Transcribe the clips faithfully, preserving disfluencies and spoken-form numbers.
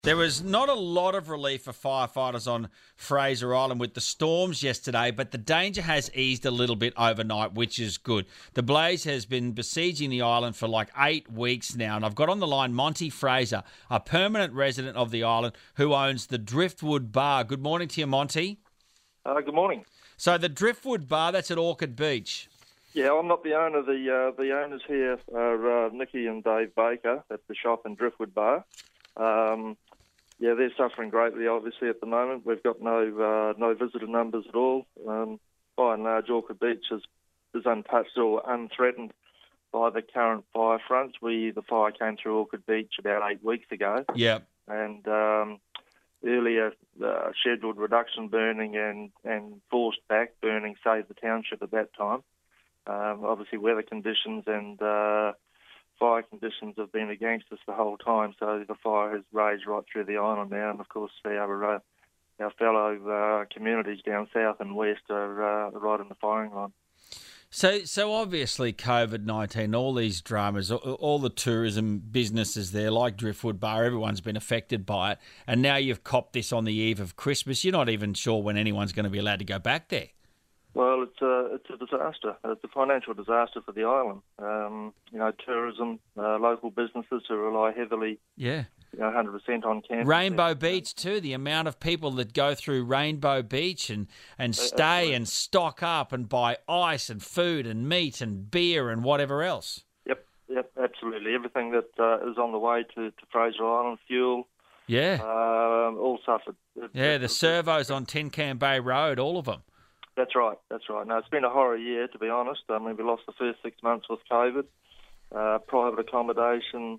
There was not a lot of relief for firefighters on Fraser Island with the storms yesterday, but the danger has eased a little bit overnight, which is good. The blaze has been besieging the island for like eight weeks now, and I've got on the line Monty Fraser, a permanent resident of the island who owns the Driftwood Bar. Good morning to you, Monty. Uh, good morning. So the Driftwood Bar, that's at Orchard Beach. Yeah, I'm not the owner. The uh, the owners here are uh, Nikki and Dave Baker at the shop and Driftwood Bar. Um, yeah, they're suffering greatly, obviously, at the moment. We've got no uh, no visitor numbers at all. Um, by and large, Orchard Beach is, is untouched or unthreatened by the current fire fronts. We the fire came through Orchard Beach about eight weeks ago. Yeah. And um, earlier uh, scheduled reduction burning and, and forced back burning saved the township at that time. Um, obviously, weather conditions and uh, fire conditions have been against us the whole time, so the fire has raged right through the island now, and of course our, uh, our fellow uh, communities down south and west are uh, right in the firing line. So, so obviously COVID nineteen, all these dramas, all, all the tourism businesses there, like Driftwood Bar, everyone's been affected by it, and now you've copped this on the eve of Christmas. You're not even sure when anyone's going to be allowed to go back there. Well, it's a, it's a disaster. It's a financial disaster for the island. Um, you know, tourism, uh, local businesses who rely heavily, yeah, you know, one hundred percent on camping. Rainbow Beach too, the amount of people that go through Rainbow Beach and, and stay Absolutely. and stock up and buy ice and food and meat and beer and whatever else. Yep, yep, absolutely. Everything that uh, is on the way to, to Fraser Island, fuel, Yeah. um, all suffered. It, Yeah, it, the it, servos on Tin Can Bay Road, all of them. That's right, that's right. No, it's been a horror year, to be honest. I mean, we lost the first six months with COVID. Uh, private accommodation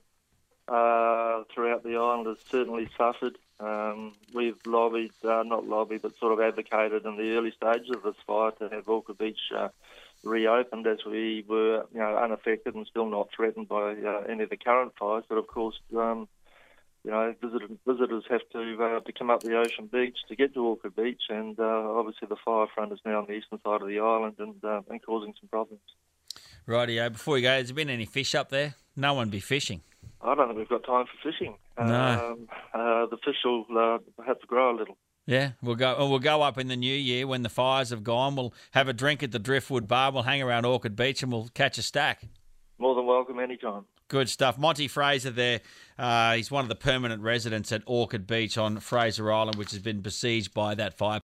uh, throughout the island has certainly suffered. Um, we've lobbied, uh, not lobbied, but sort of advocated in the early stages of this fire to have Orchard Beach uh, reopened, as we were, you know, unaffected and still not threatened by uh, any of the current fires. But of course, um, you know, visitor, visitors have to uh, to come up the Ocean Beach to get to Orchard Beach, and uh, obviously the fire front is now on the eastern side of the island and, uh, and causing some problems. Rightio. Before you go, has there been any fish up there? No one be fishing. I don't think we've got time for fishing. No. Um, uh, the fish will uh, have to grow a little. Yeah, we'll go. We'll go up in the new year when the fires have gone. We'll have a drink at the Driftwood Bar. We'll hang around Orchard Beach and we'll catch a stack. More than welcome anytime. Good stuff. Monty Fraser there. Uh, he's one of the permanent residents at Orchard Beach on Fraser Island, which has been besieged by that fire.